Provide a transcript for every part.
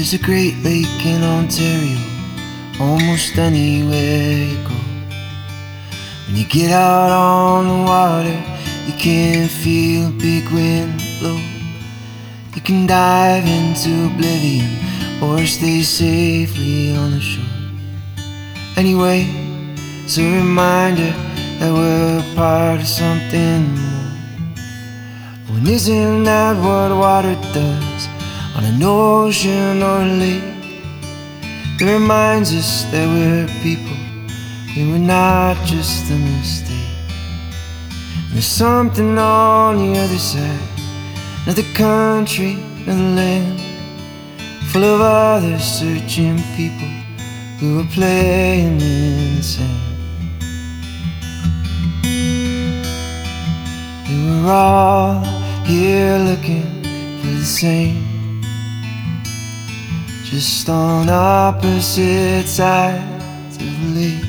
There's a great lake in Ontario, almost anywhere you go. When you get out on the water, you can feel a big wind blow. You can dive into oblivion or stay safely on the shore. Anyway, it's a reminder that we're a part of something more. When isn't that what water does on an ocean or a lake? It reminds us that we're people, and we're not just a mistake. And there's something on the other side, another country, another land, full of other searching people who are playing in the sand. And we're all here looking for the same, just on opposite sides of the lake.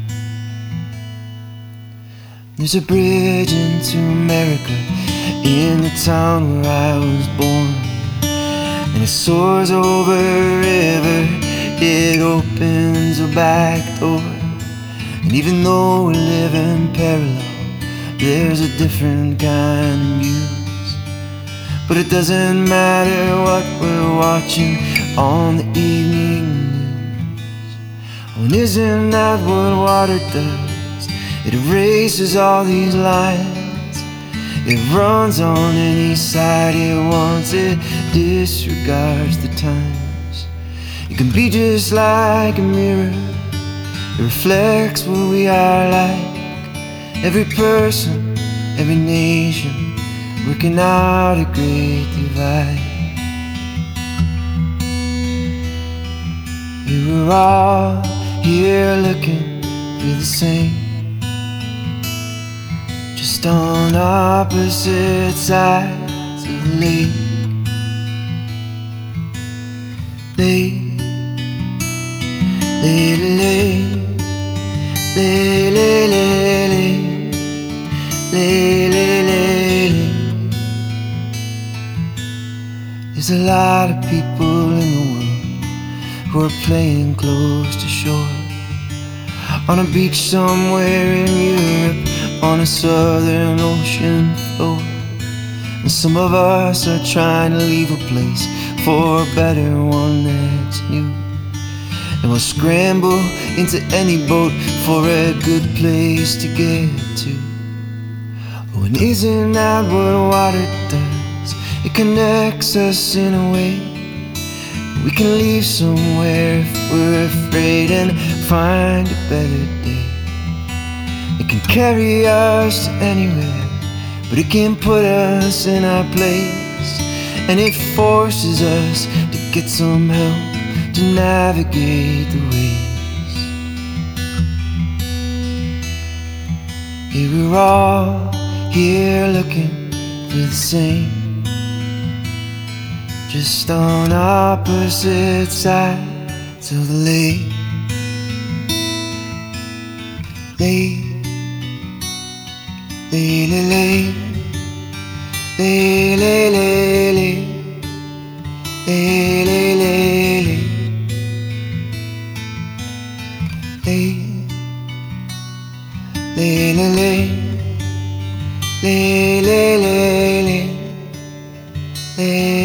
There's a bridge into America in the town where I was born, and it soars over a river, it opens a back door. And even though we live in parallel, there's a different kind of muse. But it doesn't matter what we're watching on the evening news. Oh, and isn't that what water does? It erases all these lines. It runs on any side it wants. It disregards the times. It can be just like a mirror. It reflects what we are like. Every person, every nation, working out a great divide. We were all here looking for the same, just on opposite sides of the lake. Lake, lake, lake, lake, lake, lake. Lay, lay, lay, lay. There's a lot of people in the world who are playing close to shore, on a beach somewhere in Europe, on a southern ocean floor. And some of us are trying to leave a place for a better one that's new, and we'll scramble into any boat for a good place to get to. Oh, and isn't that what water does? It connects us in a way. We can leave somewhere if we're afraid and find a better day. It can carry us to anywhere, but it can put us in our place. And it forces us to get some help to navigate the waves. We were all here looking for the same, just on opposite sides of the lake. Lake, lake, lake, lake, lake, lake, lake, lake, lake, lake, lake, lake, lake. Lay, lay, lay, lay, lay.